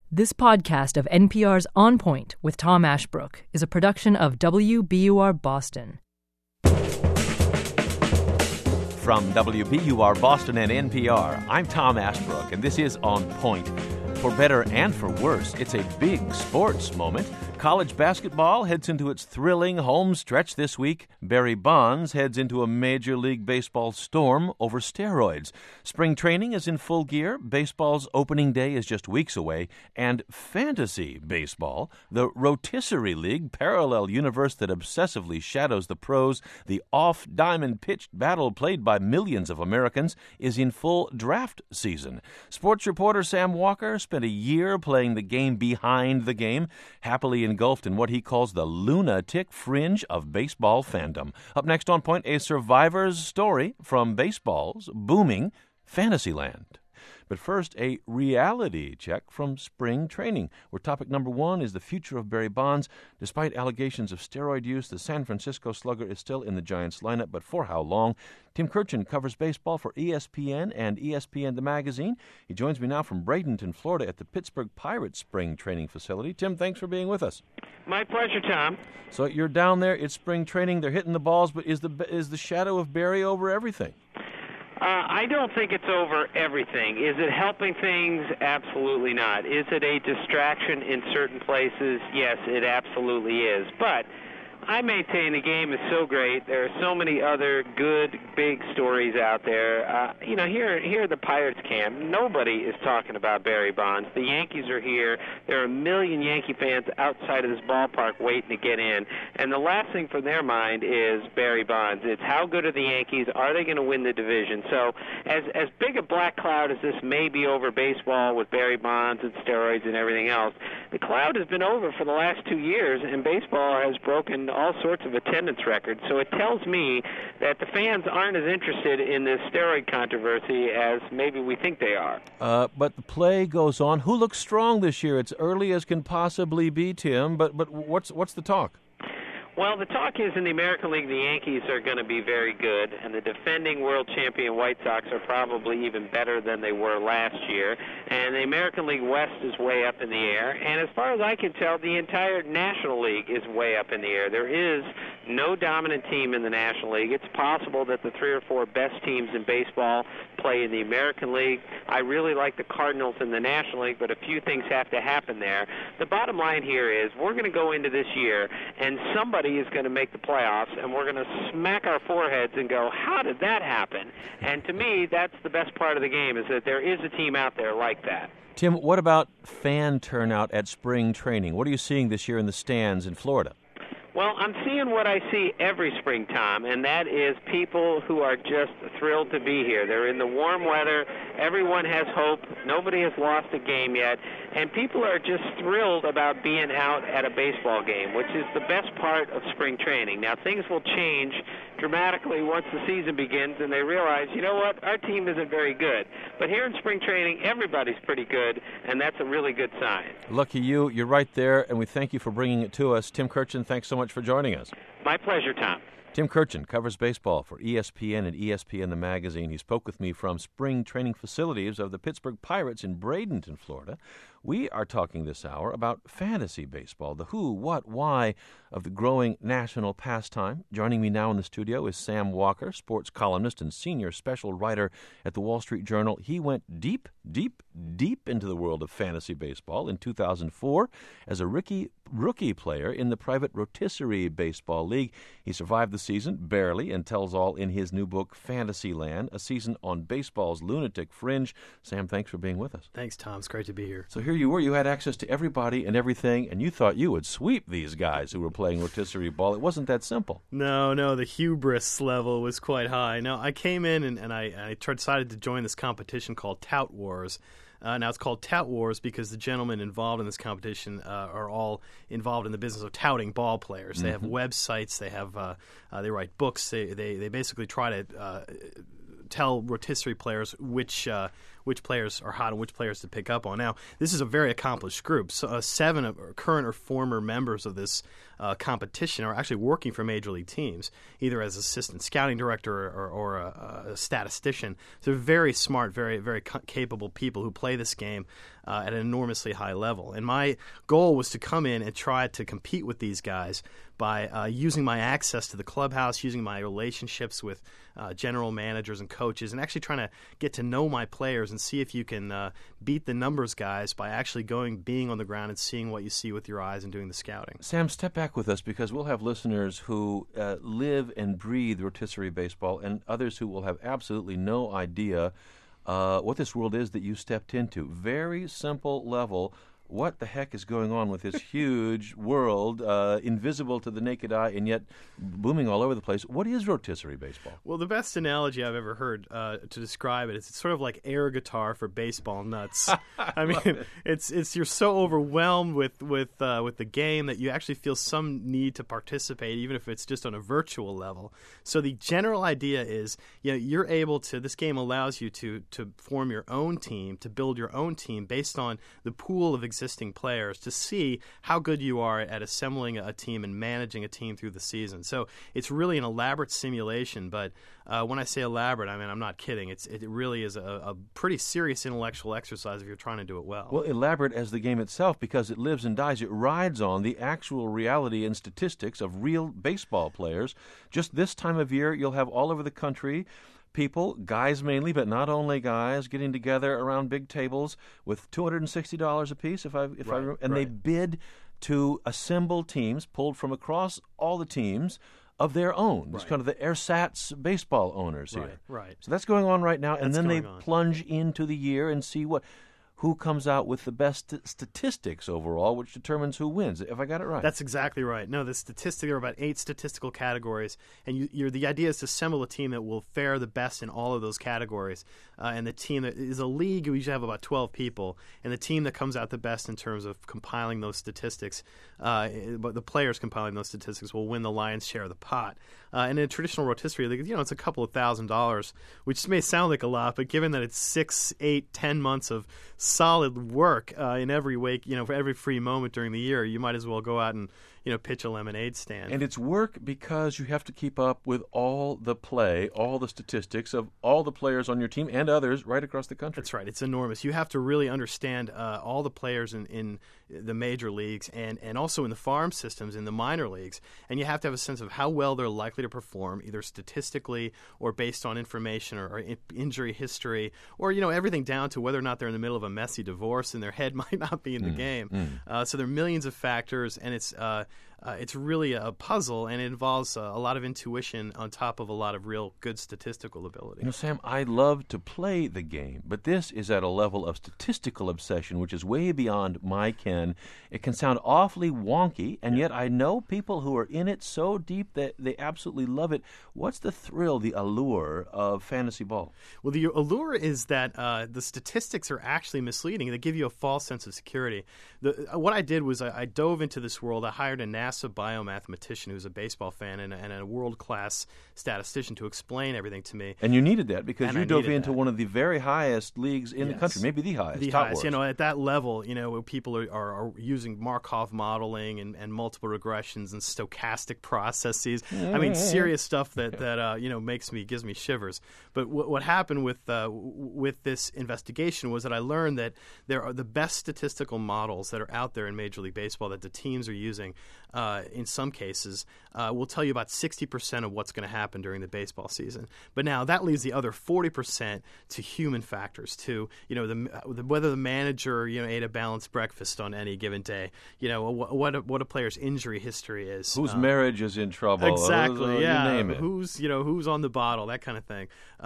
This podcast of NPR's On Point with Tom Ashbrook is a production of WBUR Boston. From WBUR Boston and NPR, I'm Tom Ashbrook, and this is On Point. For better and for worse, it's a big sports moment. College basketball heads into its thrilling home stretch this week. Barry Bonds heads into a Major League Baseball storm over steroids. Spring training is in full gear. Baseball's opening day is just weeks away. And fantasy baseball, the rotisserie league parallel universe that obsessively shadows the pros, the off-diamond pitched battle played by millions of Americans, is in full draft season. Sports reporter Sam Walker spent a year playing the game behind the game, happily engulfed in what he calls the lunatic fringe of baseball fandom. Up next on Point, a survivor's story from baseball's booming Fantasyland. But first, a reality check from spring training, where topic number one is the future of Barry Bonds. Despite allegations of steroid use, the San Francisco Slugger is still in the Giants lineup, but for how long? Tim Kurkjian covers baseball for ESPN and ESPN the Magazine. He joins me now from Bradenton, Florida, at the Pittsburgh Pirates spring training facility. Tim, thanks for being with us. My pleasure, Tom. So you're down there, it's spring training, they're hitting the balls, but is the shadow of Barry over everything? I don't think it's over everything. Is it helping things? Absolutely not. Is it a distraction in certain places? Yes, it absolutely is. But I maintain the game is so great. There are so many other good, big stories out there. Here at the Pirates camp, nobody is talking about Barry Bonds. The Yankees are here. There are a million Yankee fans outside of this ballpark waiting to get in. And the last thing from their mind is Barry Bonds. It's how good are the Yankees? Are they going to win the division? So as big a black cloud as this may be over baseball with Barry Bonds and steroids and everything else, the cloud has been over for the last 2 years, and baseball has broken all sorts of attendance records. So it tells me that the fans aren't as interested in this steroid controversy as maybe we think they are. But the play goes on. Who looks strong this year? It's early as can possibly be, Tim, but what's the talk? Well, the talk is in the American League, the Yankees are going to be very good, and the defending world champion White Sox are probably even better than they were last year. And the American League West is way up in the air. And as far as I can tell, the entire National League is way up in the air. There is no dominant team in the National League. It's possible that the 3 or 4 best teams in baseball play in the American League. I really like the Cardinals in the National League, but a few things have to happen there. The bottom line here is we're going to go into this year, and somebody is going to make the playoffs, and we're going to smack our foreheads and go, how did that happen? And to me, that's the best part of the game, is that there is a team out there like that. Tim, what about fan turnout at spring training? What are you seeing this year in the stands in Florida? Well, I'm seeing what I see every spring, Tom, and that is people who are just thrilled to be here. They're in the warm weather. Everyone has hope. Nobody has lost a game yet. And people are just thrilled about being out at a baseball game, which is the best part of spring training. Now, things will change dramatically once the season begins and they realize, you know what, our team isn't very good. But here in spring training, everybody's pretty good, and that's a really good sign. Lucky you. You're right there, and we thank you for bringing it to us. Tim Kurkjian, thanks so much for joining us. My pleasure, Tom. Tim Kurkjian covers baseball for ESPN and ESPN the Magazine. He spoke with me from spring training facilities of the Pittsburgh Pirates in Bradenton, Florida. We are talking this hour about fantasy baseball, the who, what, why of the growing national pastime. Joining me now in the studio is Sam Walker, sports columnist and senior special writer at the Wall Street Journal. He went deep into the world of fantasy baseball in 2004 as a rookie player in the private rotisserie baseball league. He survived the season, barely, and tells all in his new book, Fantasyland, a season on baseball's lunatic fringe. Sam, thanks for being with us. Thanks, Tom. It's great to be here. So here you were. You had access to everybody and everything, and you thought you would sweep these guys who were playing rotisserie ball. It wasn't that simple. No, the hubris level was quite high. No, I came in and I decided to join this competition called Tout Wars. Now, it's called Tout Wars because the gentlemen involved in this competition are all involved in the business of touting ball players. Mm-hmm. They have websites. They have they write books. They basically try to tell rotisserie players which which players are hot and which players to pick up on. Now, this is a very accomplished group. So, 7 of current or former members of this competition are actually working for major league teams, either as assistant scouting director or a statistician. So, they're very smart, very, very capable people who play this game at an enormously high level. And my goal was to come in and try to compete with these guys by using my access to the clubhouse, using my relationships with general managers and coaches, and actually trying to get to know my players and see if you can beat the numbers guys by actually being on the ground and seeing what you see with your eyes and doing the scouting. Sam, step back with us, because we'll have listeners who live and breathe rotisserie baseball and others who will have absolutely no idea what this world is that you stepped into. Very simple level. What the heck is going on with this huge world, invisible to the naked eye and yet booming all over the place? What is rotisserie baseball? Well, the best analogy I've ever heard to describe it is it's sort of like air guitar for baseball nuts. I mean, it's you're so overwhelmed with the game that you actually feel some need to participate, even if it's just on a virtual level. So the general idea is, you're able to. This game allows you to form your own team, to build your own team based on the pool of existing players, to see how good you are at assembling a team and managing a team through the season. So it's really an elaborate simulation, but when I say elaborate, I mean, I'm not kidding. It really is a pretty serious intellectual exercise if you're trying to do it well. Well, elaborate as the game itself, because it lives and dies. It rides on the actual reality and statistics of real baseball players. Just this time of year, you'll have all over the country people, guys mainly, but not only guys, getting together around big tables with $260 apiece, if I remember, and they bid to assemble teams pulled from across all the teams of their own. It's kind of the ersatz baseball owners here. Right. So that's going on right now, and then they on. plunge into the year and see who comes out with the best statistics overall, which determines who wins. If I got it right. That's exactly right. No, there are about 8 statistical categories, and the idea is to assemble a team that will fare the best in all of those categories. And the team that is a league, we usually have about 12 people, and the team that comes out the best in terms of compiling those statistics, but the players compiling those statistics will win the lion's share of the pot. And in a traditional rotisserie league, it's a couple of $1,000s, which may sound like a lot, but given that it's 6, 8, 10 months of solid work in every week, for every free moment during the year, you might as well go out and pitch a lemonade stand. And it's work because you have to keep up with all the play, all the statistics of all the players on your team and others right across the country. That's right. It's enormous. You have to really understand all the players in the major leagues and also in the farm systems, in the minor leagues. And you have to have a sense of how well they're likely to perform, either statistically or based on information or injury history, or, everything down to whether or not they're in the middle of a messy divorce and their head might not be in the game. So there are millions of factors, and it's really a puzzle, and it involves a lot of intuition on top of a lot of real good statistical ability. Sam, I love to play the game, but this is at a level of statistical obsession which is way beyond my ken. It can sound awfully wonky, and yet I know people who are in it so deep that they absolutely love it. What's the thrill, the allure of fantasy ball? Well, the allure is that the statistics are actually misleading. They give you a false sense of security. What I did was I dove into this world. I hired a NASA biomathematician who's a baseball fan and a world-class statistician to explain everything to me. And you needed that because you dove into one of the very highest leagues in the country, maybe the highest. The highest. At that level, where people are using Markov modeling and multiple regressions and stochastic processes. I mean, serious stuff that gives me shivers. But what happened with this investigation was that I learned that there are the best statistical models that are out there in Major League Baseball that the teams are using. In some cases, will tell you about 60% of what's going to happen during the baseball season. But now that leaves the other 40% to human factors, to whether the manager ate a balanced breakfast on any given day, what a player's injury history is, whose marriage is in trouble, exactly, you name it, who's on the bottle, that kind of thing.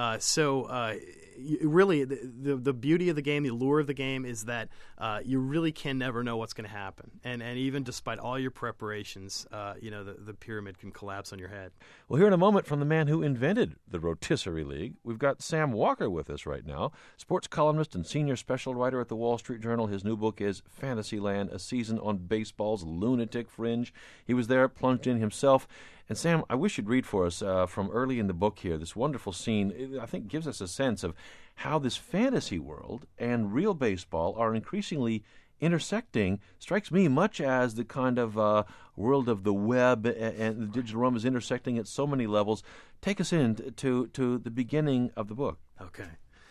Really, the beauty of the game, the allure of the game, is that you really can never know what's going to happen, and even despite all your preparations, the pyramid can collapse on your head. Well, here in a moment from the man who invented the Rotisserie League, we've got Sam Walker with us right now, sports columnist and senior special writer at the Wall Street Journal. His new book is Fantasyland, a season on baseball's lunatic fringe. He was there, plunged in himself. And Sam, I wish you'd read for us from early in the book here, this wonderful scene. It, I think, gives us a sense of how this fantasy world and real baseball are increasingly intersecting. Strikes me much as the kind of world of the web and the digital realm is intersecting at so many levels. Take us to the beginning of the book. Okay.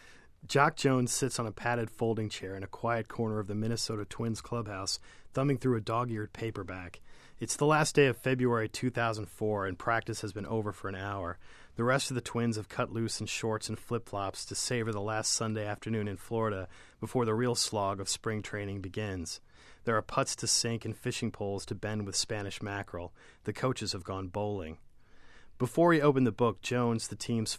Jock Jones sits on a padded folding chair in a quiet corner of the Minnesota Twins clubhouse, thumbing through a dog-eared paperback. It's the last day of February 2004, and practice has been over for an hour. The rest of the Twins have cut loose in shorts and flip-flops to savor the last Sunday afternoon in Florida before the real slog of spring training begins. There are putts to sink and fishing poles to bend with Spanish mackerel. The coaches have gone bowling. Before he opened the book, Jones, the team's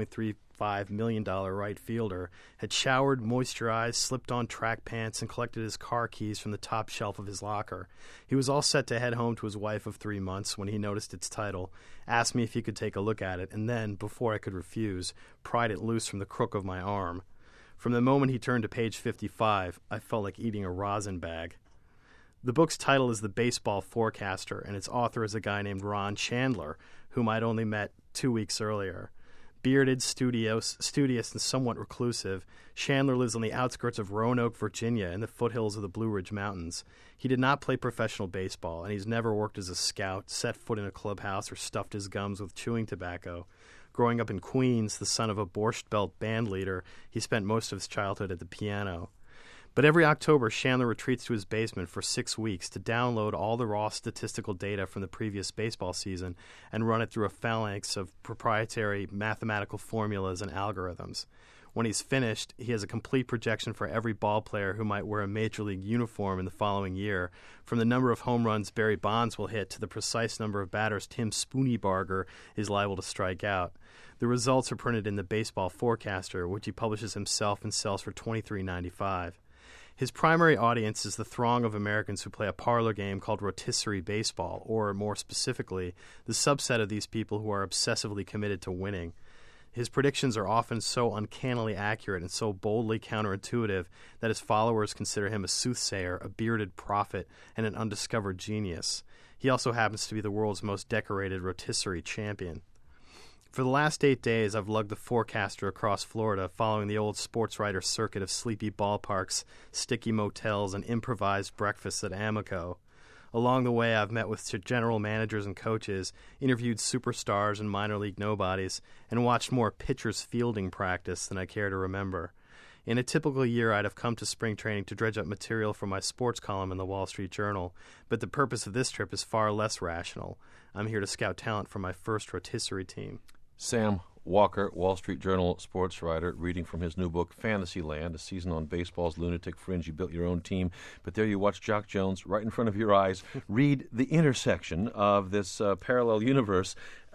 $4.35 million right fielder, had showered, moisturized, slipped on track pants, and collected his car keys from the top shelf of his locker. He was all set to head home to his wife of 3 months when he noticed its title, asked me if he could take a look at it, and then, before I could refuse, pried it loose from the crook of my arm. From the moment he turned to page 55, I felt like eating a rosin bag. The book's title is The Baseball Forecaster, and its author is a guy named Ron Chandler, whom I'd only met 2 weeks earlier. Bearded, studious, and somewhat reclusive, Chandler lives on the outskirts of Roanoke, Virginia, in the foothills of the Blue Ridge Mountains. He did not play professional baseball, and he's never worked as a scout, set foot in a clubhouse, or stuffed his gums with chewing tobacco. Growing up in Queens, the son of a Borscht Belt band leader, he spent most of his childhood at the piano. But every October, Chandler retreats to his basement for 6 weeks to download all the raw statistical data from the previous baseball season and run it through a phalanx of proprietary mathematical formulas and algorithms. When he's finished, he has a complete projection for every ball player who might wear a major league uniform in the following year, from the number of home runs Barry Bonds will hit to the precise number of batters Tim Spooneybarger is liable to strike out. The results are printed in the Baseball Forecaster, which he publishes himself and sells for $23.95. His primary audience is the throng of Americans who play a parlor game called rotisserie baseball, or more specifically, the subset of these people who are obsessively committed to winning. His predictions are often so uncannily accurate and so boldly counterintuitive that his followers consider him a soothsayer, a bearded prophet, and an undiscovered genius. He also happens to be the world's most decorated rotisserie champion. For the last 8 days, I've lugged the Forecaster across Florida, following the old sports writer circuit of sleepy ballparks, sticky motels, and improvised breakfasts at Amoco. Along the way, I've met with general managers and coaches, interviewed superstars and minor league nobodies, and watched more pitchers fielding practice than I care to remember. In a typical year, I'd have come to spring training to dredge up material for my sports column in the Wall Street Journal, but the purpose of this trip is far less rational. I'm here to scout talent for my first rotisserie team. Sam Walker, Wall Street Journal sports writer, reading from his new book, Fantasyland, a season on baseball's lunatic fringe. You built your own team, but there you watch Jock Jones right in front of your eyes read the intersection of this parallel universe,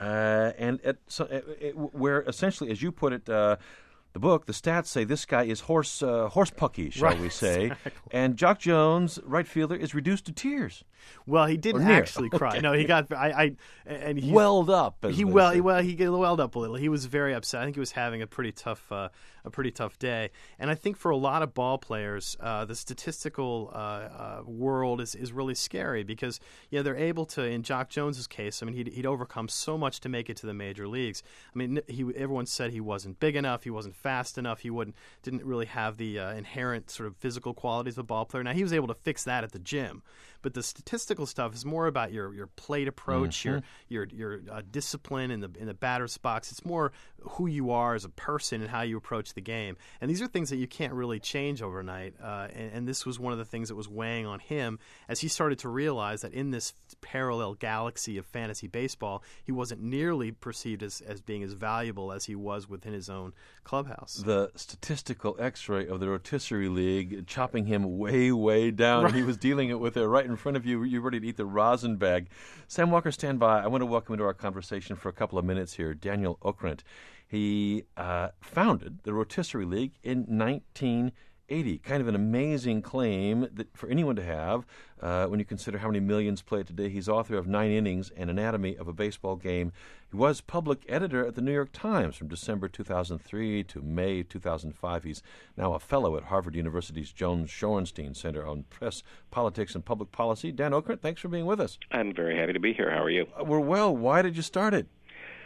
where essentially, as you put it, the book, the stats say this guy is horse pucky, shall we say, exactly. And Jock Jones, right fielder, is reduced to tears. Well, he didn't actually cry. Okay. No, he got and he welled up. He welled up a little. He was very upset. I think he was having a pretty tough day. And I think for a lot of ball players, the statistical world is really scary because they're able to. In Jock Jones's case, I mean, he'd overcome so much to make it to the major leagues. I mean, everyone said he wasn't big enough, he wasn't fast enough, he didn't really have the inherent sort of physical qualities of a ball player. Now he was able to fix that at the gym. But the statistical stuff is more about your plate approach, your discipline in the batter's box. It's more who you are as a person and how you approach the game. And these are things that you can't really change overnight. And this was one of the things that was weighing on him as he started to realize that in this parallel galaxy of fantasy baseball, he wasn't nearly perceived as being as valuable as he was within his own clubhouse. The statistical X-ray of the rotisserie league chopping him way, way down. Right. He was dealing it with it right in front of you. You're ready to eat the rosin bag. Sam Walker, stand by. I want to welcome into our conversation for a couple of minutes here Daniel Okrent. He founded the Rotisserie League in 1980. Kind of an amazing claim that for anyone to have when you consider how many millions play it today. He's author of 9 Innings, An Anatomy of a Baseball Game. He was public editor at the New York Times from December 2003 to May 2005. He's now a fellow at Harvard University's Joan Shorenstein Center on Press, Politics, and Public Policy. Dan Okrent, thanks for being with us. I'm very happy to be here. How are you? We're well. Why did you start it?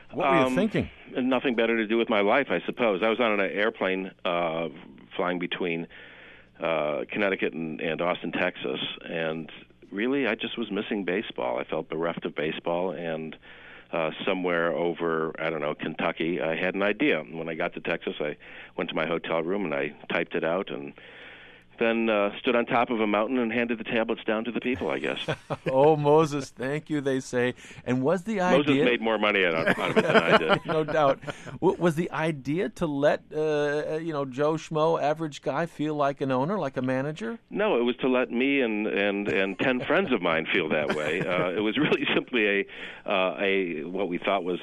What were you thinking? Nothing better to do with my life, I suppose. I was on an airplane flying between Connecticut and Austin, Texas, and really I just was missing baseball. I felt bereft of baseball, and somewhere over, I don't know, Kentucky, I had an idea. When I got to Texas, I went to my hotel room and I typed it out and then stood on top of a mountain and handed the tablets down to the people, I guess. Oh, Moses, thank you, they say. And was the idea... Moses made more money out of it than I did. No doubt. Was the idea to let, Joe Schmo, average guy, feel like an owner, like a manager? No, it was to let me and 10 friends of mine feel that way. It was really simply a what we thought was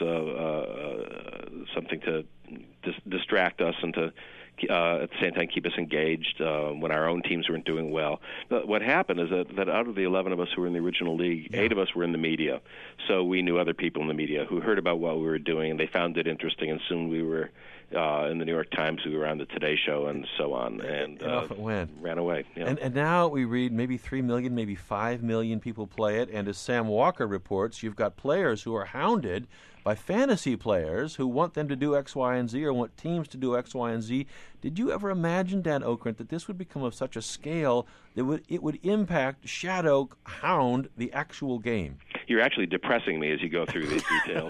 something to distract us and to at the same time keep us engaged when our own teams weren't doing well. But what happened is that out of the 11 of us who were in the original league, 8 of us were in the media. So we knew other people in the media who heard about what we were doing, and they found it interesting, and soon we were in the New York Times, we were on the Today Show, and so on. And off it went. Ran away. Yeah. And now we read maybe 3 million, maybe 5 million people play it, and as Sam Walker reports, you've got players who are hounded by fantasy players who want them to do X, Y, and Z, or want teams to do X, Y, and Z. Did you ever imagine, Dan Okrent, that this would become of such a scale that it would impact, shadow, hound the actual game? You're actually depressing me as you go through these details.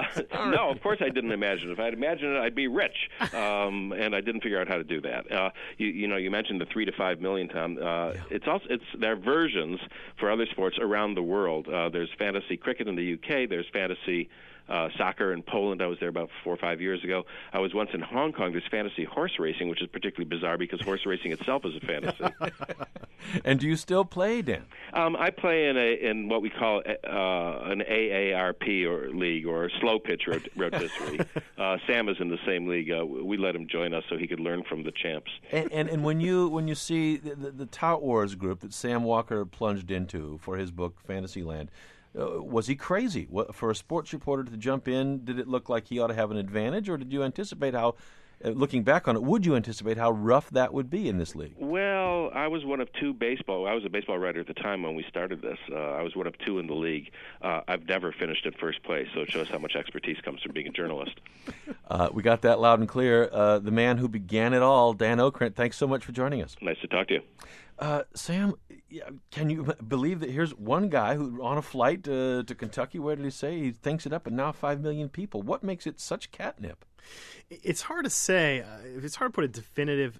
No, of course I didn't imagine it. If I'd imagined it, I'd be rich, and I didn't figure out how to do that. You mentioned the 3 to 5 million, Tom. There are versions for other sports around the world. There's fantasy cricket in the UK. There's fantasy soccer in Poland. I was there about 4 or 5 years ago. I was once in Hong Kong. There's fantasy horse racing, which is particularly bizarre because horse racing itself is a fantasy. And do you still play, Dan? I play in what we call an AARP or league, or slow pitch rotisserie. Sam is in the same league. We let him join us so he could learn from the champs. And when you see the Tout Wars group that Sam Walker plunged into for his book Fantasyland, was he crazy? For a sports reporter to jump in, did it look like he ought to have an advantage, or did you anticipate how, looking back on it, would you anticipate how rough that would be in this league? Well, I was one of 2 I was a baseball writer at the time when we started this. I was one of 2 in the league. I've never finished in first place, so it shows how much expertise comes from being a journalist. We got that loud and clear. The man who began it all, Dan Okrent, thanks so much for joining us. Nice to talk to you. Sam, can you believe that here's one guy who on a flight to Kentucky, where did he say? He thinks it up, and now 5 million people. What makes it such catnip? It's hard to say. It's hard to put a definitive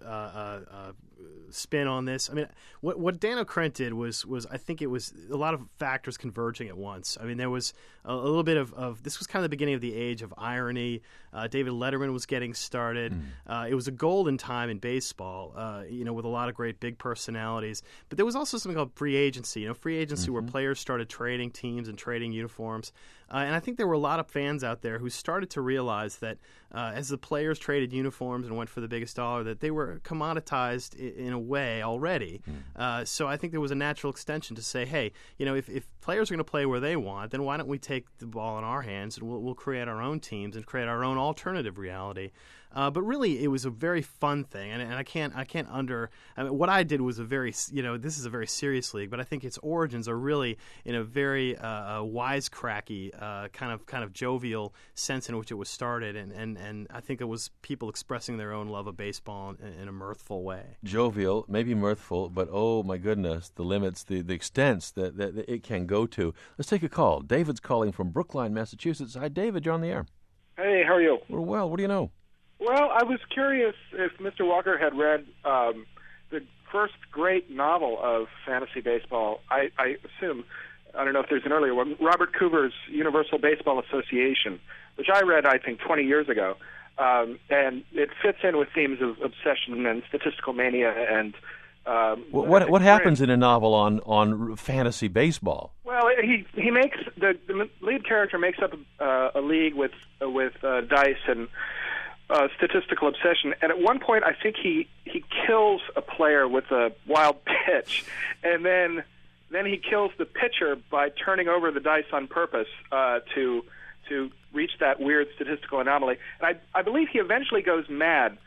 spin on this. I mean, what Dan Okrent did was I think it was a lot of factors converging at once. I mean, there was a little bit of this was kind of the beginning of the age of irony. David Letterman was getting started. It was a golden time in baseball, with a lot of great big personalities. But there was also something called free agency. Free agency where players started trading teams and trading uniforms. And I think there were a lot of fans out there who started to realize that as the players traded uniforms and went for the biggest dollar, that they were commoditized in a way already. So I think there was a natural extension to say, hey, if players are going to play where they want, then why don't we take the ball in our hands and we'll create our own teams and create our own alternative reality. But really, it was a very fun thing, and I can't what I did was a very, this is a very serious league, but I think its origins are really in a very wisecracky kind of jovial sense in which it was started, and I think it was people expressing their own love of baseball in a mirthful way. Jovial, maybe mirthful, but oh my goodness, the limits, the extents that it can go to. Let's take a call. David's calling from Brookline, Massachusetts. Hi, David, you're on the air. Hey, how are you? We're well. What do you know? Well, I was curious if Mr. Walker had read the first great novel of fantasy baseball. I assume, I don't know if there's an earlier one, Robert Coover's Universal Baseball Association, which I read, I think, 20 years ago. And it fits in with themes of obsession and statistical mania and what happens in a novel on fantasy baseball? Well, he makes the lead character makes up a league with dice and statistical obsession, and at one point I think he kills a player with a wild pitch, and then he kills the pitcher by turning over the dice on purpose to reach that weird statistical anomaly. And I believe he eventually goes mad.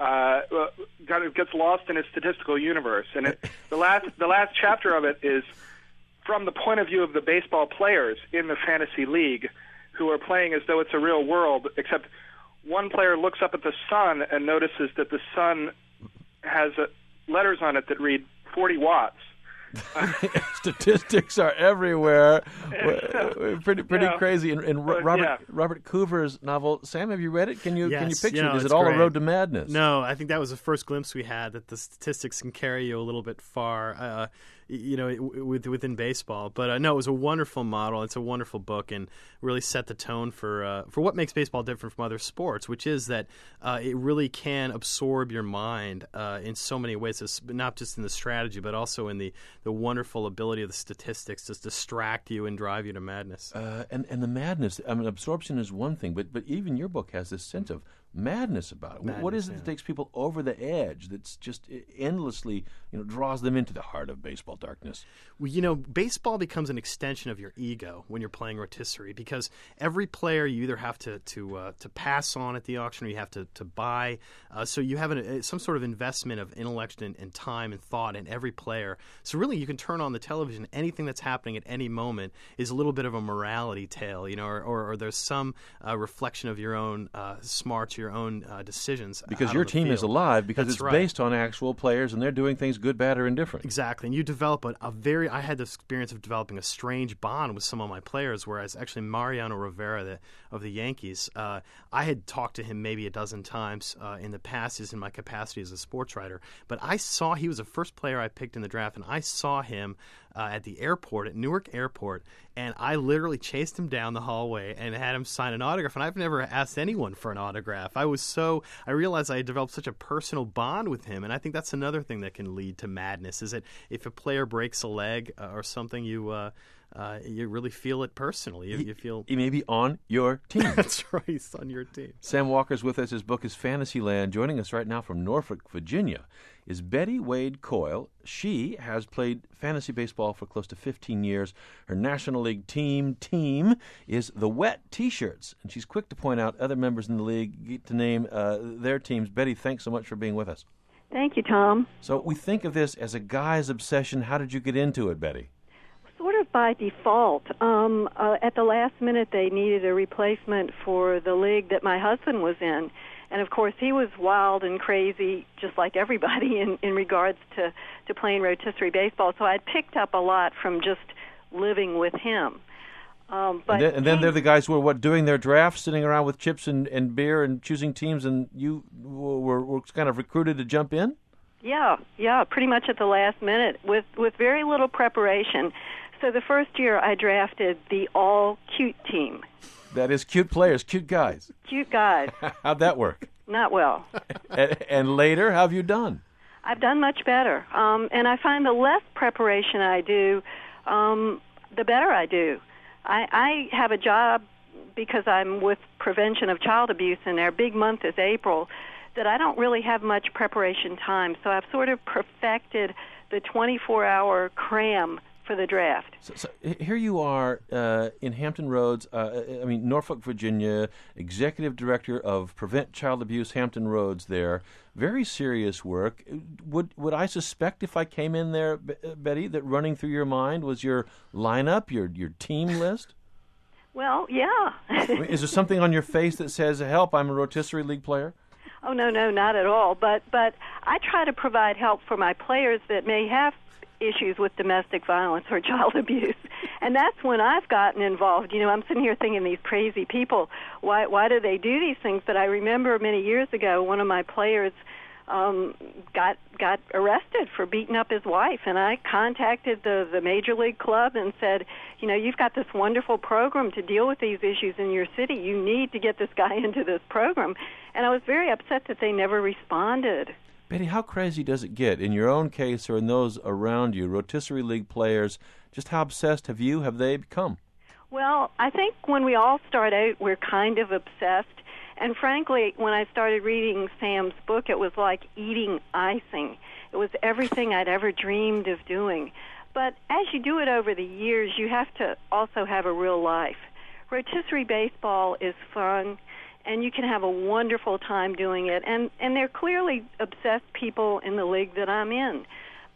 Gets lost in his statistical universe, and the last chapter of it is from the point of view of the baseball players in the fantasy league, who are playing as though it's a real world, except one player looks up at the sun and notices that the sun has letters on it that read 40 watts. Statistics are everywhere. Pretty crazy. And Robert Coover's novel, Sam, have you read it? Can you picture it? Is it all great. a road to madness? No, I think that was the first glimpse we had that the statistics can carry you a little bit far. Within baseball. But no, it was a wonderful model. It's a wonderful book and really set the tone for what makes baseball different from other sports, which is that it really can absorb your mind in so many ways. It's not just in the strategy, but also in the wonderful ability of the statistics to distract you and drive you to madness. And the madness, I mean, absorption is one thing, but even your book has this sense of madness about it. What is it that takes people over the edge that's just endlessly, draws them into the heart of baseball darkness? Well, baseball becomes an extension of your ego when you're playing rotisserie, because every player you either have to pass on at the auction or you have to buy. So you have some sort of investment of intellect and time and thought in every player. So really you can turn on the television. Anything that's happening at any moment is a little bit of a morality tale, or there's some reflection of your own smarts, your own decisions. Because your team is alive, because That's it's right. based on actual players and they're doing things good, bad, or indifferent. Exactly. And you develop I had the experience of developing a strange bond with some of my players, whereas actually Mariano Rivera of the Yankees, I had talked to him maybe a dozen times in the past in my capacity as a sports writer. But he was the first player I picked in the draft, and I saw him at the airport, at Newark Airport, and I literally chased him down the hallway and had him sign an autograph. And I've never asked anyone for an autograph. I realized I had developed such a personal bond with him, and I think that's another thing that can lead to madness, is that if a player breaks a leg or something, you really feel it personally. You feel He may be on your team. That's right, he's on your team. Sam Walker's with us. His book is Fantasyland. Joining us right now from Norfolk, Virginia, is Betty Wade Coyle. She has played fantasy baseball for close to 15 years. Her National League team is the Wet T-Shirts, and she's quick to point out other members in the league, get to name their teams. Betty, thanks so much for being with us. Thank you, Tom. So we think of this as a guy's obsession. How did you get into it, Betty? Sort of by default. At the last minute, they needed a replacement for the league that my husband was in. And, of course, he was wild and crazy, just like everybody, in regards to playing rotisserie baseball. So I'd picked up a lot from just living with him. But and then they're the guys who are doing their drafts, sitting around with chips and beer and choosing teams, and you were kind of recruited to jump in? Yeah, pretty much at the last minute with very little preparation. So the first year I drafted the all-cute team. That is cute players, cute guys. Cute guys. How'd that work? Not well. And later, how have you done? I've done much better. And I find the less preparation I do, the better I do. I have a job because I'm with prevention of child abuse, and their big month is April, that I don't really have much preparation time. So I've sort of perfected the 24-hour cram for the draft. So here you are in Hampton Roads, Norfolk, Virginia, executive director of Prevent Child Abuse Hampton Roads there. Very serious work. Would I suspect if I came in there, Betty, that running through your mind was your lineup, your team list? Well, yeah. Is there something on your face that says, help, I'm a rotisserie league player? Oh, no, not at all. But I try to provide help for my players that may have issues with domestic violence or child abuse. And that's when I've gotten involved. I'm sitting here thinking, these crazy people, why do they do these things? But I remember many years ago, one of my players got arrested for beating up his wife, and I contacted the Major League Club and said, you've got this wonderful program to deal with these issues in your city. You need to get this guy into this program. And I was very upset that they never responded. Betty, how crazy does it get in your own case or in those around you, rotisserie league players? Just how obsessed have they become? Well, I think when we all start out, we're kind of obsessed. And frankly, when I started reading Sam's book, it was like eating icing. It was everything I'd ever dreamed of doing. But as you do it over the years, you have to also have a real life. Rotisserie baseball is fun, and you can have a wonderful time doing it. And they're clearly obsessed people in the league that I'm in.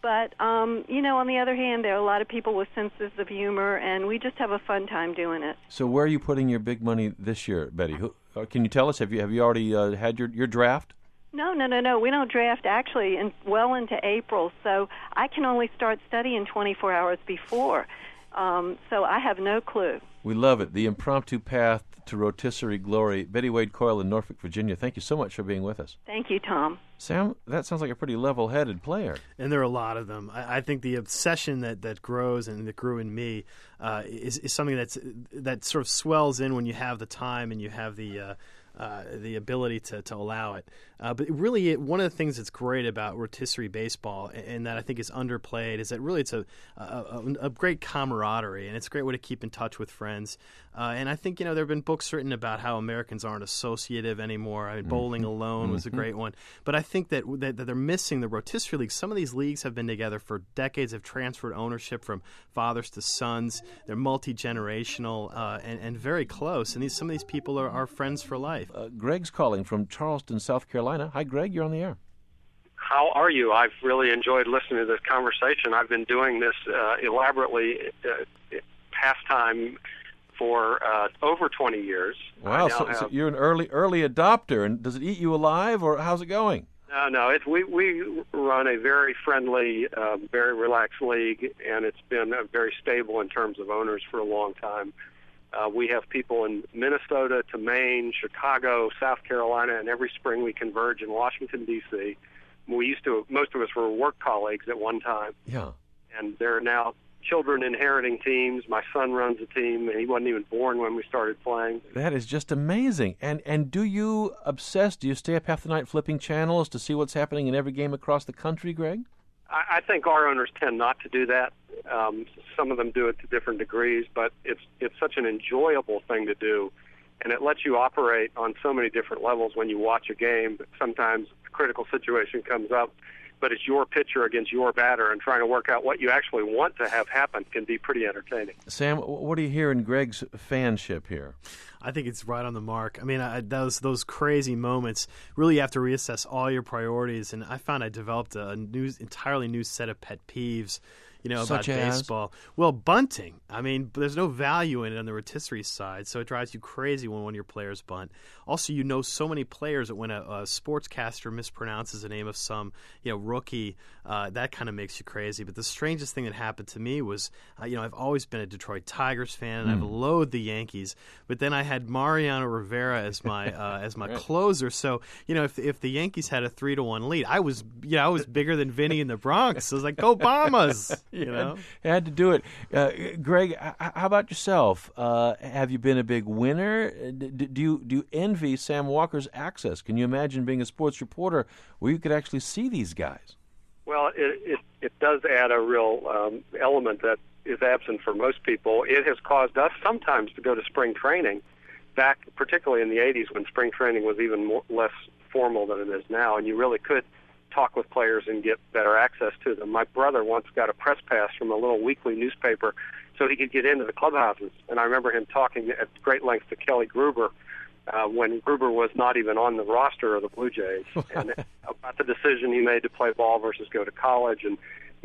But, on the other hand, there are a lot of people with senses of humor, and we just have a fun time doing it. So where are you putting your big money this year, Betty? Can you tell us? Have you already had your draft? No. We don't draft actually well into April, so I can only start studying 24 hours before. So I have no clue. We love it. The impromptu path to rotisserie glory. Betty Wade Coyle in Norfolk, Virginia. Thank you so much for being with us. Thank you, Tom. Sam, that sounds like a pretty level-headed player. And there are a lot of them. I think the obsession that grows and that grew in me is something that sort of swells in when you have the time and you have the ability to allow it. But really, one of the things that's great about rotisserie baseball and that I think is underplayed is that really it's a great camaraderie, and it's a great way to keep in touch with friends. And I think, there have been books written about how Americans aren't associative anymore. I mean, Bowling Alone was a great one. But I think that they're missing the rotisserie leagues. Some of these leagues have been together for decades, have transferred ownership from fathers to sons. They're multi-generational and very close. And some of these people are friends for life. Greg's calling from Charleston, South Carolina. Hi, Greg. You're on the air. How are you? I've really enjoyed listening to this conversation. I've been doing this elaborately pastime for over 20 years. Wow, so you're an early adopter. And does it eat you alive, or how's it going? No. We run a very friendly, very relaxed league, and it's been very stable in terms of owners for a long time. We have people in Minnesota to Maine, Chicago, South Carolina, and every spring we converge in Washington, D.C. Most of us were work colleagues at one time. Yeah. And there are now children inheriting teams. My son runs a team, and he wasn't even born when we started playing. That is just amazing. And do you obsess? Do you stay up half the night flipping channels to see what's happening in every game across the country, Greg? I think our owners tend not to do that. Some of them do it to different degrees, but it's such an enjoyable thing to do, and it lets you operate on so many different levels when you watch a game. Sometimes a critical situation comes up, but it's your pitcher against your batter, and trying to work out what you actually want to have happen can be pretty entertaining. Sam, what do you hear in Greg's fanship here? I think it's right on the mark. I mean, those crazy moments, really you have to reassess all your priorities, and I found I developed an entirely new set of pet peeves, about baseball. Well, bunting. I mean, there's no value in it on the rotisserie side, so it drives you crazy when one of your players bunt. Also, so many players that when a sportscaster mispronounces the name of some, rookie, that kind of makes you crazy. But the strangest thing that happened to me was, I've always been a Detroit Tigers fan, and I've loathed the Yankees. But then I had Mariano Rivera as my right. closer. So, if the Yankees had a 3-1 lead, I was bigger than Vinny in the Bronx. I was like, go Bombers! You had to do it. Greg, how about yourself? Have you been a big winner? Do you envy Sam Walker's access? Can you imagine being a sports reporter where you could actually see these guys? Well, it does add a real element that is absent for most people. It has caused us sometimes to go to spring training, back particularly in the 80s when spring training was even less formal than it is now, and you really could talk with players and get better access to them. My brother once got a press pass from a little weekly newspaper so he could get into the clubhouses, and I remember him talking at great length to Kelly Gruber when Gruber was not even on the roster of the Blue Jays, and about the decision he made to play ball versus go to college. And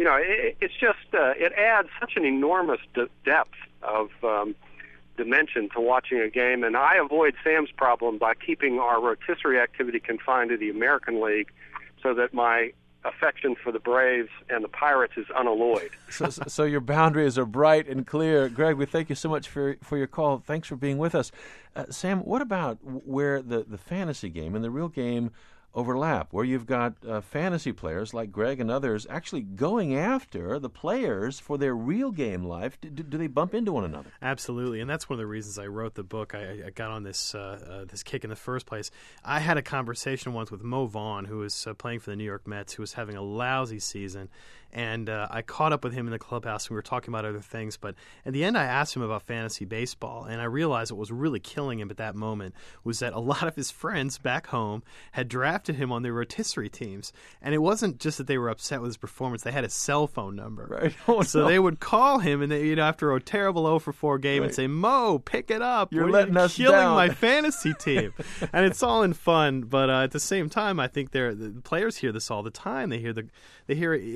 it's just it adds such an enormous depth of dimension to watching a game, and I avoid Sam's problem by keeping our rotisserie activity confined to the American League, so that my affection for the Braves and the Pirates is unalloyed. So your boundaries are bright and clear. Greg, we thank you so much for your call. Thanks for being with us. Sam, what about where the fantasy game and the real game overlap, where you've got fantasy players like Greg and others actually going after the players for their real game life? Do they bump into one another? Absolutely, and that's one of the reasons I wrote the book. I got on this kick in the first place. I had a conversation once with Mo Vaughn, who was playing for the New York Mets, who was having a lousy season. And I caught up with him in the clubhouse, and we were talking about other things. But at the end, I asked him about fantasy baseball, and I realized what was really killing him at that moment was that a lot of his friends back home had drafted him on their rotisserie teams. And it wasn't just that they were upset with his performance. They had his cell phone number. Right. Oh, so they would call him, and after a terrible 0-for-4 game, and say, Mo, pick it up. You're letting us killing down. my fantasy team. And it's all in fun. But at the same time, I think the players hear this all the time. They hear in a way,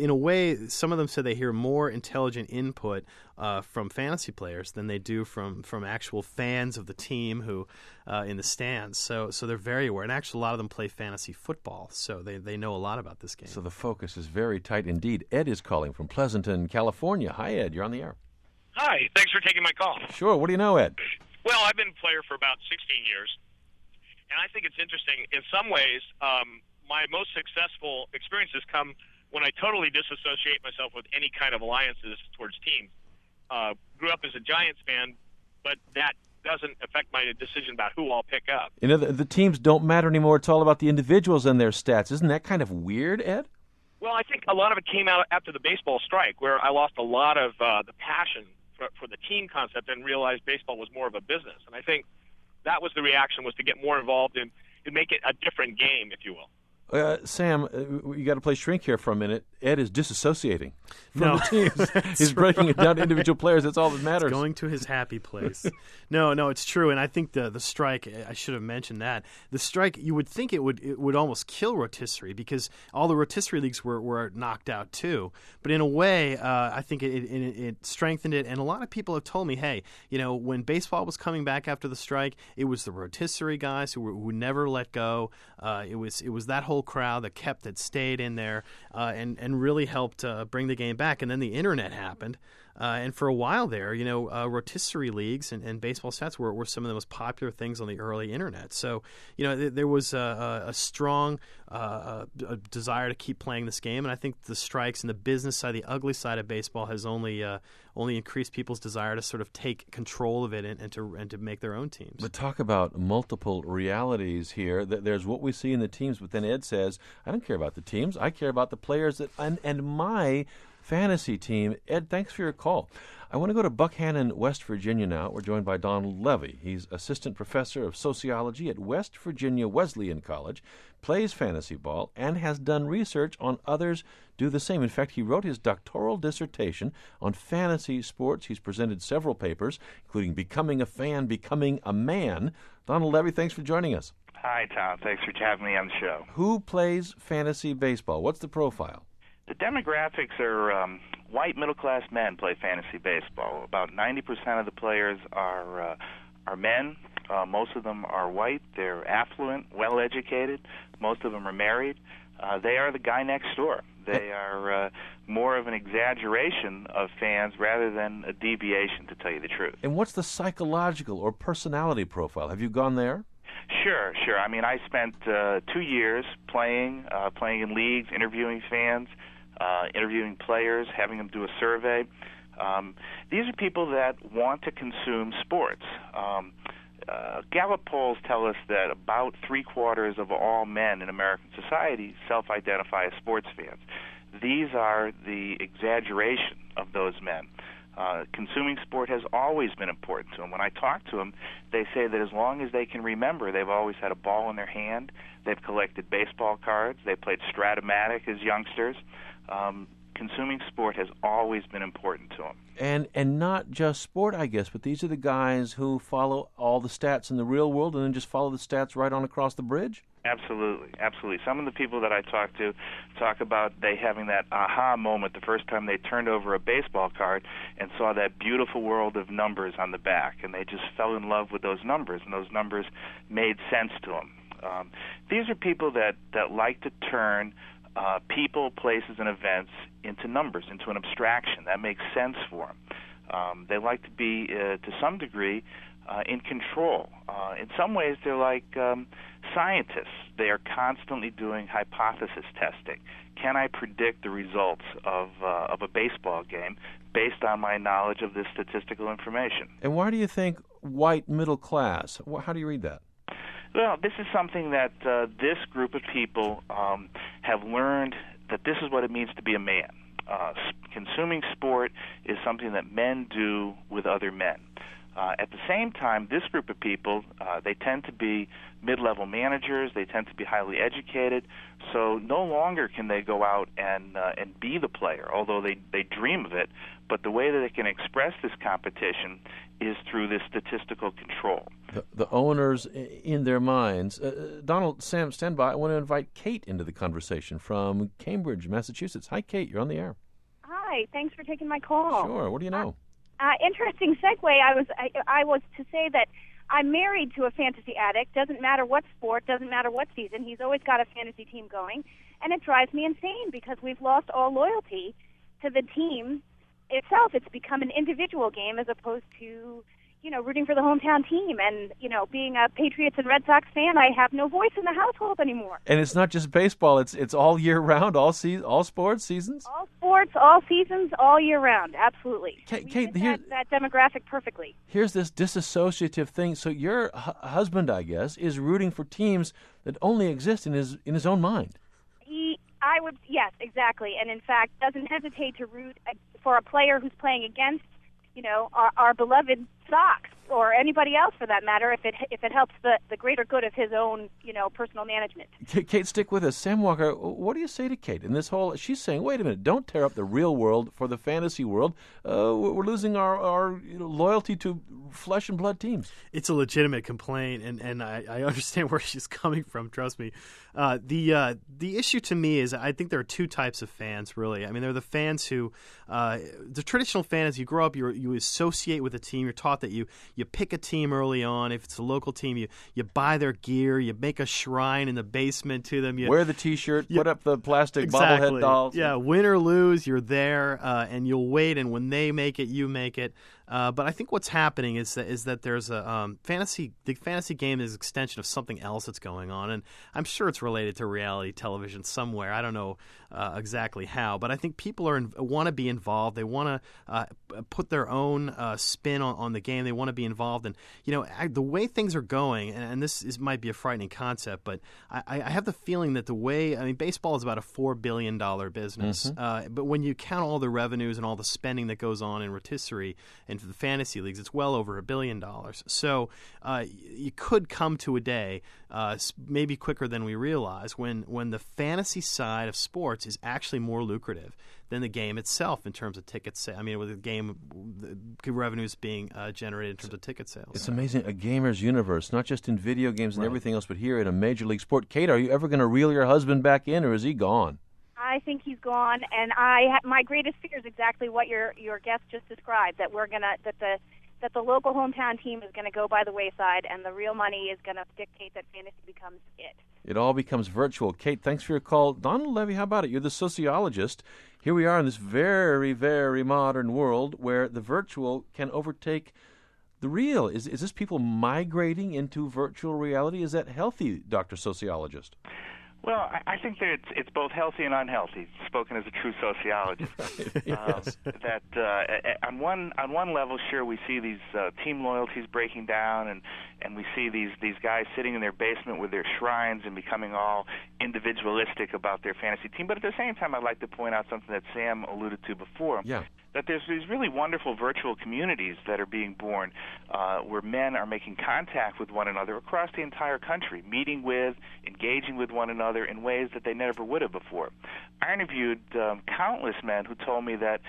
some of them said they hear more intelligent input from fantasy players than they do from actual fans of the team who in the stands. So they're very aware. And actually, a lot of them play fantasy football, so they know a lot about this game. So the focus is very tight indeed. Ed is calling from Pleasanton, California. Hi, Ed. You're on the air. Hi. Thanks for taking my call. Sure. What do you know, Ed? Well, I've been a player for about 16 years, and I think it's interesting. In some ways, my most successful experiences come when I totally disassociate myself with any kind of alliances towards teams. Grew up as a Giants fan, but that doesn't affect my decision about who I'll pick up. You know, the teams don't matter anymore. It's all about the individuals and their stats. Isn't that kind of weird, Ed? Well, I think a lot of it came out after the baseball strike, where I lost a lot of the passion for the team concept and realized baseball was more of a business. And I think that was the reaction, was to get more involved in make it a different game, if you will. Sam, you got to play shrink here for a minute. Ed is disassociating from the teams. He's breaking it down to individual players. That's all that matters. He's going to his happy place. No, it's true. And I think the strike, I should have mentioned that. The strike, you would think it would almost kill rotisserie, because all the rotisserie leagues were knocked out too. But in a way, I think it strengthened it. And a lot of people have told me, hey, when baseball was coming back after the strike, it was the rotisserie guys who never let go. It was that whole crowd that stayed in there and really helped bring the game back. And then the internet happened, and for a while there, rotisserie leagues and baseball stats were some of the most popular things on the early internet. So there was a strong desire to keep playing this game, and I think the strikes and the business side, the ugly side of baseball, has only increased people's desire to sort of take control of it and to make their own teams. But talk about multiple realities here. There's what we see in the teams, but then Ed says, I don't care about the teams. I care about the players and my fantasy team. Ed, thanks for your call. I want to go to Buckhannon, West Virginia now. We're joined by Donald Levy. He's assistant professor of sociology at West Virginia Wesleyan College, plays fantasy ball, and has done research on others do the same. In fact, he wrote his doctoral dissertation on fantasy sports. He's presented several papers, including Becoming a Fan, Becoming a Man. Donald Levy, thanks for joining us. Hi, Tom. Thanks for having me on the show. Who plays fantasy baseball? What's the profile? The demographics are white middle-class men play fantasy baseball. About 90% of the players are men. Most of them are white. They're affluent, well-educated. Most of them are married. They are the guy next door. They are more of an exaggeration of fans rather than a deviation, to tell you the truth. And what's the psychological or personality profile? Have you gone there? Sure. I mean, I spent 2 years playing in leagues, interviewing fans, interviewing players, having them do a survey. These are people that want to consume sports. Gallup polls tell us that about 3/4 of all men in American society self-identify as sports fans. These are the exaggeration of those men. Consuming sport has always been important to them. When I talk to them, they say that as long as they can remember, they've always had a ball in their hand. They've collected baseball cards. They played Stratomatic as youngsters. Consuming sport has always been important to them. And not just sport, I guess, but these are the guys who follow all the stats in the real world and then just follow the stats right on across the bridge? Absolutely. Some of the people that I talk to talk about they having that aha moment the first time they turned over a baseball card and saw that beautiful world of numbers on the back, and they just fell in love with those numbers, and those numbers made sense to them. These are people that like to turn people, places, and events into numbers, into an abstraction. That makes sense for them. They like to be, to some degree, in control. In some ways, they're like scientists. They are constantly doing hypothesis testing. Can I predict the results of a baseball game based on my knowledge of this statistical information? And why do you think white middle class? How do you read that? Well, this is something that this group of people have learned that this is what it means to be a man. Consuming sport is something that men do with other men. At the same time, this group of people, they tend to be mid-level managers. They tend to be highly educated. So no longer can they go out and be the player, although they dream of it. But the way that they can express this competition is through this statistical control. The owners in their minds. Donald, Sam, stand by. I want to invite Kate into the conversation from Cambridge, Massachusetts. Hi, Kate. You're on the air. Hi, thanks for taking my call. Sure. What do you know? Interesting segue. I was to say that I'm married to a fantasy addict. Doesn't matter what sport, doesn't matter what season. He's always got a fantasy team going, and it drives me insane because we've lost all loyalty to the team itself. It's become an individual game as opposed to, rooting for the hometown team. And, being a Patriots and Red Sox fan, I have no voice in the household anymore. And it's not just baseball. It's all year round, all sports, seasons? All sports, all seasons, all year round. Absolutely. Kate, that demographic perfectly. Here's this disassociative thing. So your husband, I guess, is rooting for teams that only exist in his own mind. Yes, exactly. And in fact, doesn't hesitate to root for a player who's playing against, our beloved Sox or anybody else for that matter, if it helps the greater good of his own, personal management. Kate, stick with us. Sam Walker, what do you say to Kate in this whole? She's saying, wait a minute, don't tear up the real world for the fantasy world. We're losing our loyalty to flesh and blood teams. It's a legitimate complaint, and I understand where she's coming from. Trust me. The issue to me is I think there are two types of fans, really. I mean, there are the fans who, the traditional fan, as you grow up, you associate with a team. You're taught that you pick a team early on. If it's a local team, you buy their gear. You make a shrine in the basement to them. You wear the T-shirt, put up the plastic bobblehead dolls. Yeah, win or lose, you're there, and you'll wait. And when they make it, you make it. But I think what's happening is that there's a the fantasy game is an extension of something else that's going on, and I'm sure it's related to reality television somewhere. I don't know exactly how, but I think people want to be involved. They want to put their own spin on the game. They want to be involved, and the way things are going, and this might be a frightening concept, but I have the feeling that baseball is about a $4 billion business, but when you count all the revenues and all the spending that goes on in rotisserie and the fantasy leagues, it's well over $1 billion. So you could come to a day, maybe quicker than we realize, when the fantasy side of sports is actually more lucrative than the game itself in terms of ticket sales. I mean, with the game revenues being generated in terms of ticket sales. It's amazing, a gamer's universe, not just in video games and everything else, but here in a major league sport. Kate, are you ever going to reel your husband back in, or is he gone? I think he's gone, and my greatest fear is exactly what your guest just described, that the local hometown team is going to go by the wayside, and the real money is going to dictate that fantasy becomes it. It all becomes virtual. Kate, thanks for your call. Donald Levy, how about it? You're the sociologist. Here we are in this very, very modern world where the virtual can overtake the real. Is this people migrating into virtual reality? Is that healthy, Dr. Sociologist? Well, I think that it's both healthy and unhealthy, spoken as a true sociologist. Yes. On one level, sure, we see these team loyalties breaking down, and we see these guys sitting in their basement with their shrines and becoming all individualistic about their fantasy team. But at the same time, I'd like to point out something that Sam alluded to before. Yeah. That there's these really wonderful virtual communities that are being born where men are making contact with one another across the entire country, meeting with, engaging with one another in ways that they never would have before. I interviewed countless men who told me that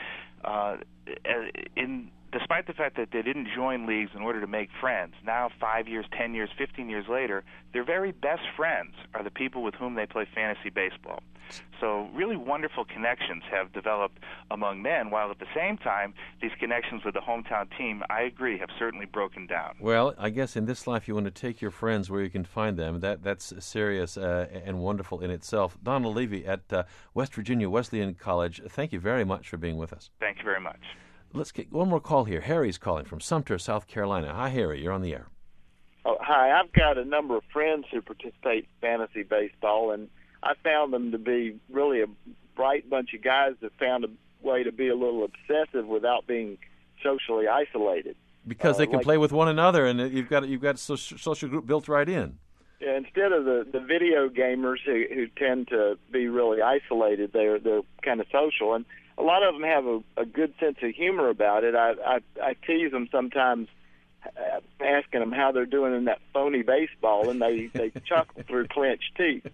despite the fact that they didn't join leagues in order to make friends, now 5 years, 10 years, 15 years later, their very best friends are the people with whom they play fantasy baseball. So really wonderful connections have developed among men, while at the same time, these connections with the hometown team, I agree, have certainly broken down. Well, I guess in this life you want to take your friends where you can find them. That's serious and wonderful in itself. Donald Levy at West Virginia Wesleyan College, thank you very much for being with us. Thank you very much. Let's get one more call here. Harry's calling from Sumter, South Carolina. Hi, Harry. You're on the air. Oh, hi. I've got a number of friends who participate in fantasy baseball, and I found them to be really a bright bunch of guys that found a way to be a little obsessive without being socially isolated. Because they can play with one another, and you've got a social group built right in. Instead of the video gamers who tend to be really isolated, they're kind of social, and a lot of them have a good sense of humor about it. I tease them sometimes, asking them how they're doing in that phony baseball, and they chuckle through clenched teeth.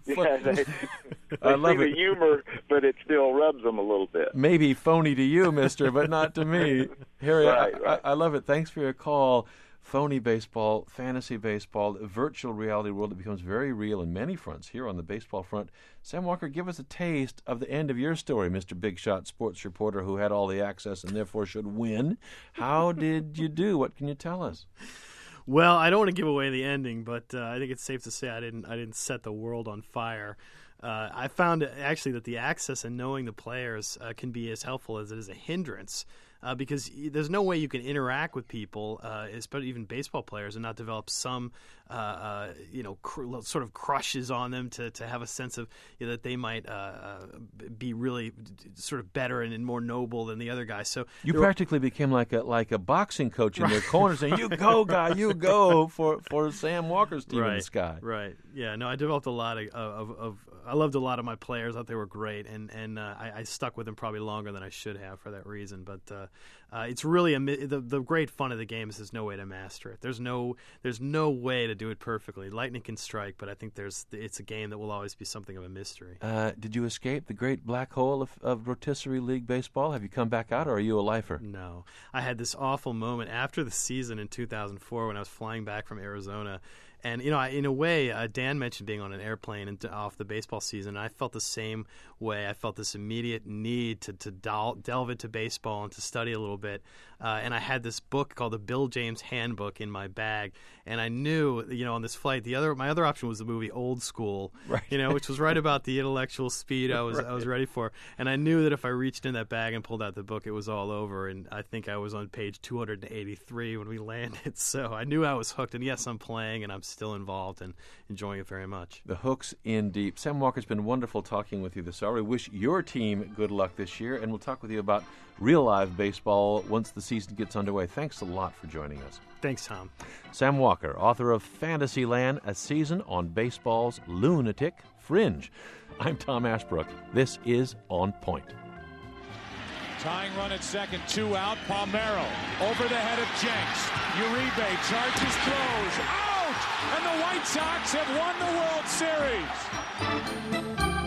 I love see the humor, but it still rubs them a little bit. Maybe phony to you, mister, but not to me. Harry, Right. I love it. Thanks for your call. phony baseball, fantasy baseball, a virtual reality world that becomes very real in many fronts. Here on the baseball front, Sam Walker, give us a taste of the end of your story, Mr. Big Shot sports reporter who had all the access and therefore should win. How did you do? What can you tell us? Well, I don't want to give away the ending, but I think it's safe to say I didn't set the world on fire. I found actually that the access and knowing the players can be as helpful as it is a hindrance. Because there's no way you can interact with people, especially even baseball players, and not develop some, sort of crushes on them to have a sense of that they might be really sort of better and more noble than the other guy. So you practically became like a boxing coach in their corner, saying, "You go, guy, you go for Sam Walker's team in the sky." Right. Yeah. No, I developed a lot of I loved a lot of my players. I thought they were great, and I stuck with them probably longer than I should have for that reason. But it's really the great fun of the game is there's no way to master it. There's no way to do it perfectly. Lightning can strike, but I think it's a game that will always be something of a mystery. Did you escape the great black hole of rotisserie league baseball? Have you come back out, or are you a lifer? No. I had this awful moment after the season in 2004 when I was flying back from Arizona. And, in a way, Dan mentioned being on an airplane and off the baseball season. And I felt the same way. I felt this immediate need to delve into baseball and to study a little bit. And I had this book called the Bill James Handbook in my bag. And I knew, on this flight, my other option was the movie Old School, right. Which was right about the intellectual speed I was ready for. And I knew that if I reached in that bag and pulled out the book, it was all over. And I think I was on page 283 when we landed. So I knew I was hooked. And yes, I'm playing, and I'm still involved and enjoying it very much. The hook's in deep. Sam Walker, it's been wonderful talking with you this hour. We wish your team good luck this year, and we'll talk with you about real live baseball once the season gets underway. Thanks a lot for joining us. Thanks, Tom. Sam Walker, author of Fantasyland, A Season on Baseball's Lunatic Fringe. I'm Tom Ashbrook. This is On Point. Tying run at second, 2 out. Palmeiro over the head of Jenks. Uribe charges, throws, out! And the White Sox have won the World Series.